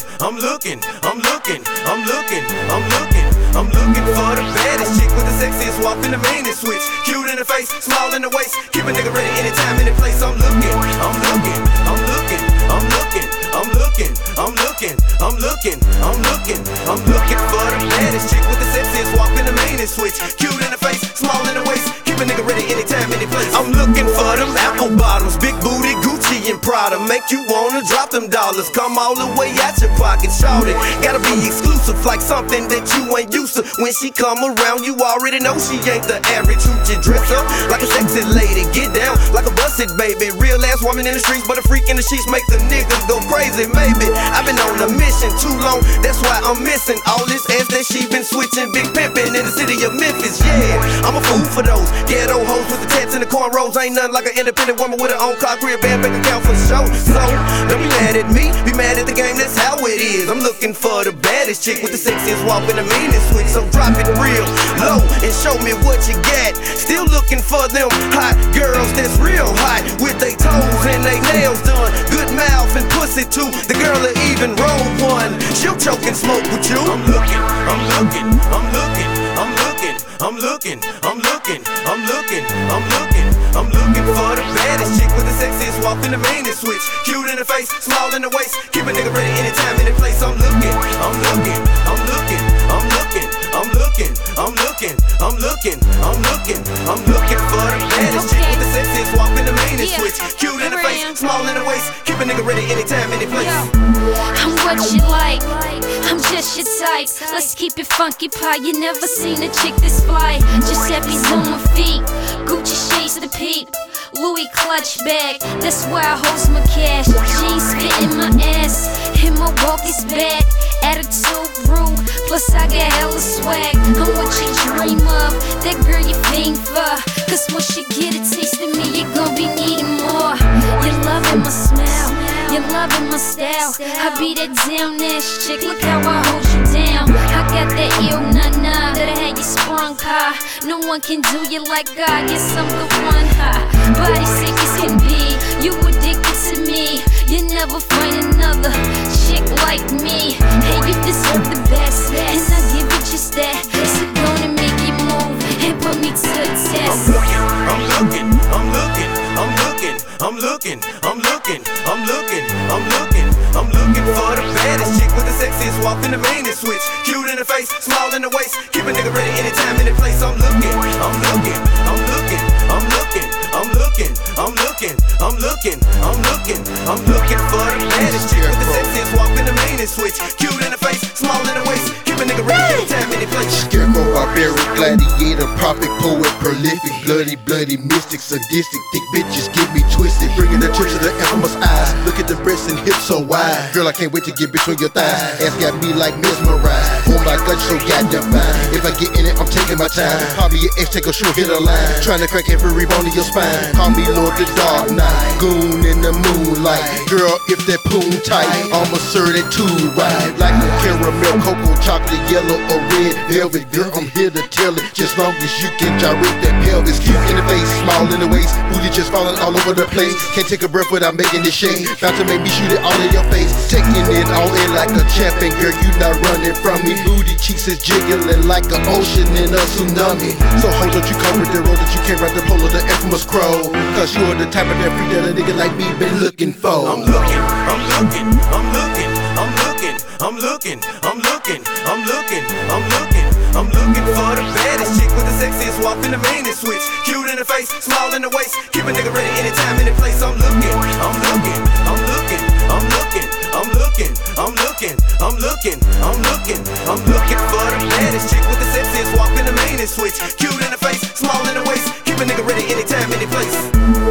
I'm looking, I'm looking, I'm looking, I'm looking. I'm looking for the baddest chick with the sexiest walk and the meanest switch. Cute in the face, small in the waist, keep a nigga ready anytime, any place. I'm looking, I'm looking, I'm looking, I'm looking, I'm looking, I'm looking, I'm looking, I'm looking, I'm looking for the baddest chick with the sexiest walk and the meanest switch. Cute in the face, small in the waist, keep a nigga ready anytime, any place. I'm looking for them apple bottoms, big booty, Gucci and Prada, make you wanna drop them dollars, come all the way out your pocket, shout it. Gotta be exclusive, like something that you ain't used to. When she come around, you already know she ain't the average hoochie. Dress up like a sexy lady, get down like a busted baby. Real ass woman in the streets, but a freak in the sheets make the niggas go crazy. Maybe I've been on a mission too long, that's why I'm missing all this ass that she been switching. Big pimpin' in the city of Memphis, yeah. I'm a fool for those ghetto hoes with the tats and the cornrows. Ain't nothing like an independent woman with her own car, career, band, bank account for show. So don't be mad at me, be mad at the game. That's how it is. I'm looking for the baddest chick with the sexiest walk and the meanest switch. So drop it real low and show me what you got. Still looking for them hot girls that's real hot, with they toes and they nails done, good mouth and pussy too. The girl that even roll one, she'll choke and smoke with you. I'm looking, I'm looking, I'm looking, I'm looking, I'm looking, I'm looking, I'm looking, I'm looking, I'm looking for the baddest chick with the sexiest walk and the meanest switch. Cute in the face, small in the waist, keep a nigga ready anytime, any place. I'm looking, I'm looking, I'm looking, I'm looking, I'm looking, I'm looking, I'm looking, I'm looking, I'm looking for the baddest chick with the sexiest walk and the meanest switch. Cute in the face, small in the waist, keep a nigga ready anytime, any place. I'm what you like, I'm just your type. Let's keep it funky pie. You never seen a chick this fly. Giuseppe's on my feet, Gucci shades to the peep, Louis clutch bag, that's where I host my cash. Jeans fitting my ass, and my walk is bad. Attitude rude, plus I got hella swag. I'm what you dream of, that girl you fiend for. Cause once you get a taste of me, you gon' be needing more. You're loving my smile, you're loving my style. I be that damn ass chick, look how I hold you down. I got that ill na-na, that'll have you sprung high. No one can do you like I, guess I'm the one high. Body sick as can be, you addicted to me. You never find another chick like me. Hey, you deserve the best, and I give you just that. So gonna make you move and put me to the test. I'm looking, I'm looking, I'm looking, I'm looking, I'm looking, I'm looking, I'm looking, I'm looking, I'm looking for the baddest chick with the sexiest walk and the meanest switch. Cute in the face, small in the waist, keep a nigga ready anytime, any place. I'm looking, I'm looking, I'm looking, I'm looking, I'm looking, I'm looking, I'm looking, I'm looking, I'm looking for the baddest chick with the sexiest walk and the meanest switch. Cute in the face, small in the waist, keep a nigga ready anytime, any place. Scarecrow, barbaric, gladiator, prophet, poet, prolific, bloody, mystic, sadistic, thick bitches get me twisted, bringing the trip to the infamous eyes. Look at the breasts and hips so wide, girl, I can't wait to get between your thighs. Ass got me like mesmerized. Oh my God, so goddamn fine. If I get in it, I'm taking my time. Probably your ex, take a short hit a line, trying to crack every bone in your spine. Call me Lord the Dark Knight, goon in the moonlight. Girl, if that poon tight, I'ma serve that too right. Like a caramel, cocoa, chocolate, yellow, or red velvet. Girl, I'm here to tell it, just long as you can gyrate that pelvis. Cute in the face, small in the waist, booty just falling all over the place. Can't take a breath without making it shake. About to make me shoot it all in your face. Taking it all in like a champion, girl, you not running from me. Booty cheeks is jiggling like an ocean in a tsunami. So hold on, you cover the road that you can't ride the pole of the infamous crow. Cause you're the type of that freak that a nigga like me been looking for. I'm looking, I'm looking, I'm looking, I'm looking, I'm looking, I'm looking, I'm looking, I'm looking, I'm looking for the baddest chick with the sexiest walk and the meanest switch. Cute in the face, small in the waist, keep a nigga ready anytime, any place. I'm looking, I'm looking, I'm looking, I'm looking, I'm looking, I'm looking, I'm looking, I'm looking, I'm looking for the baddest chick with the sexiest walk and the meanest switch. Cute in the face, small in the waist, keep a nigga ready anytime, any place.